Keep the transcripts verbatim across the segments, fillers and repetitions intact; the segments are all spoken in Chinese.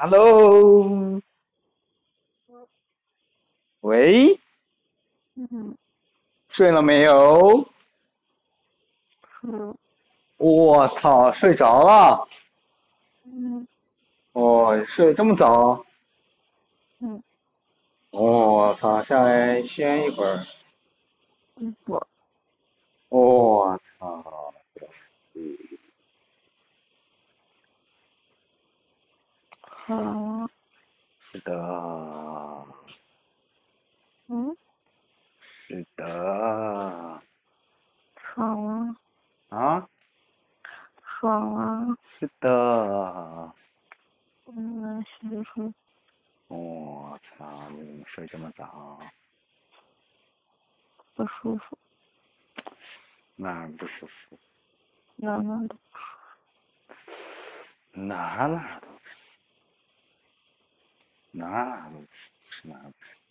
Hello，喂， 嗯， 睡了没有？ 是， 我操，睡着了？ 嗯哦，睡得这么早？ 嗯， 我操，下来歇一会儿。 嗯不， 我操， 好， 是的， 嗯， 是的。 爽了， 啊？ 爽了， 是的。 嗯，是是， 我操，你怎么睡这么早？ 不舒服， 哪儿不舒服？ 哪哪的， 哪儿哪儿都不是，哪儿哪儿都不是，哪儿不是？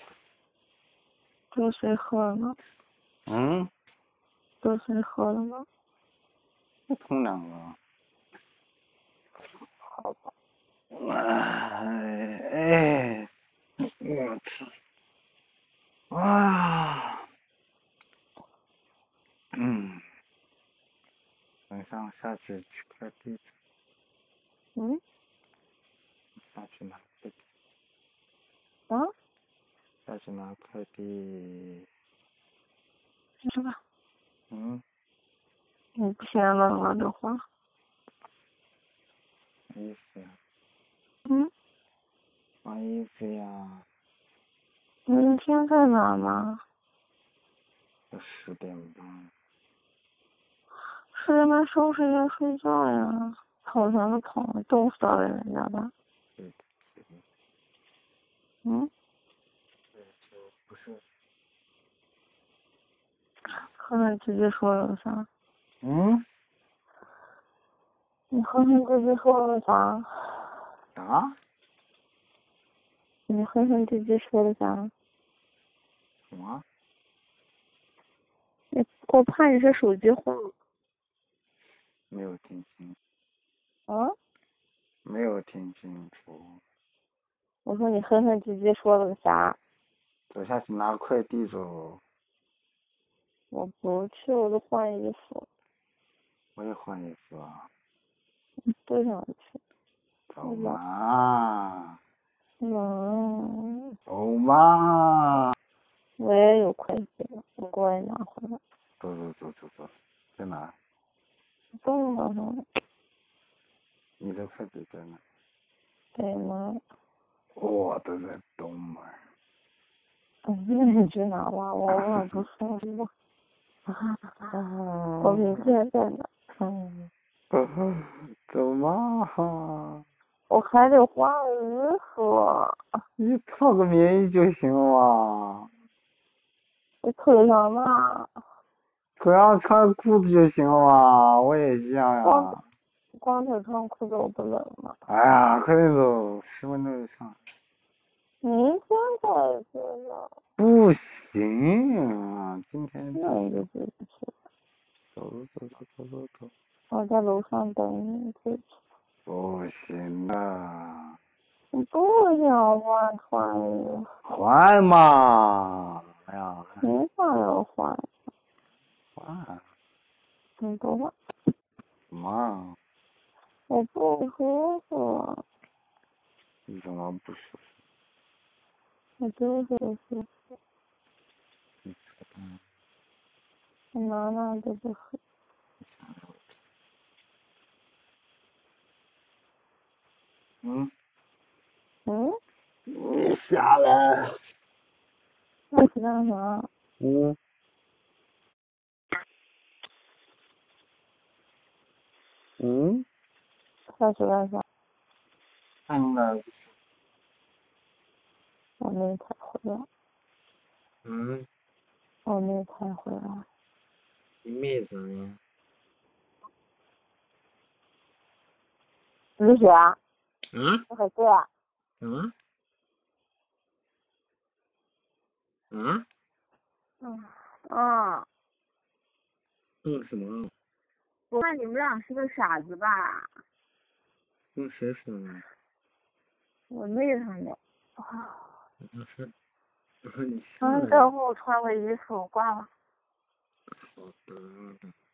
这水喝了吗？ 嗯？ 这水喝了吗？ 我冲凉了。 好吧， 哎哎，我操！啊，嗯，晚上下去取快递， 嗯， 下去拿快递， 啊， 下去拿快递。 是吧？ 嗯， 你不嫌冷了的话， 换衣服呀， 嗯， 换衣服呀。 明天在哪吗？ 要十点半。 十点半收拾一下睡觉呀，跑上就跑了，冻死到人家吧？ 对的，对的， 嗯， 对就不是。 和你姐姐说了啥？ 嗯？ 你和你姐姐说了啥？ 啥？ 你和你姐姐说了啥？ 什么？ 你我怕你是手机坏了。 没有听清。 啊？ 没有听清楚。 我说你和你姐姐说了啥？ 走下去拿快递走。 我不去，我都换衣服。 我也换衣服啊。 不想去。 走嘛。 嗯。 走嘛。 我也有快递了，我过来拿回来。 走走走走走，在哪？ 东门上。 你的快递在哪？ 北门。 我的在东门。 嗯，那你去哪吧？我我不送我。我明天在哪？嗯。 走嘛。 我还得换衣服。 你套个棉衣就行了。 我腿上嘛。 腿上穿裤子就行了嘛，我也一样呀。 光光腿穿裤子我不冷吗？ 哎呀，快点走，十分钟就上。 明天再去呢。 不行，今天。 那你就自己去。 走走走走走走。 我在楼上等你，自己去。 不行的。 你不想换换衣服？ 换嘛！哎呀。 没法要换。 换。 你不换？ 什么？ 我不舒服。 你怎么不舒服？ 我就是不舒服。 你扯淡。 我哪哪都不舒服。 嗯？ 嗯？ 你下来。 那是干啥？ 嗯？嗯？ 那是干啥？ 看了。 我没才回来。 嗯？ 我没才回来。 你妹子呢？ 雨雪。 嗯？ 我回去。 嗯？嗯？ 嗯。啊。 嗯什么？ 我看你们俩是个傻子吧？ 跟谁说的？ 我累上了。啊。 不是，不是你嗯， 下来。 等会我穿个衣服挂了。 好的。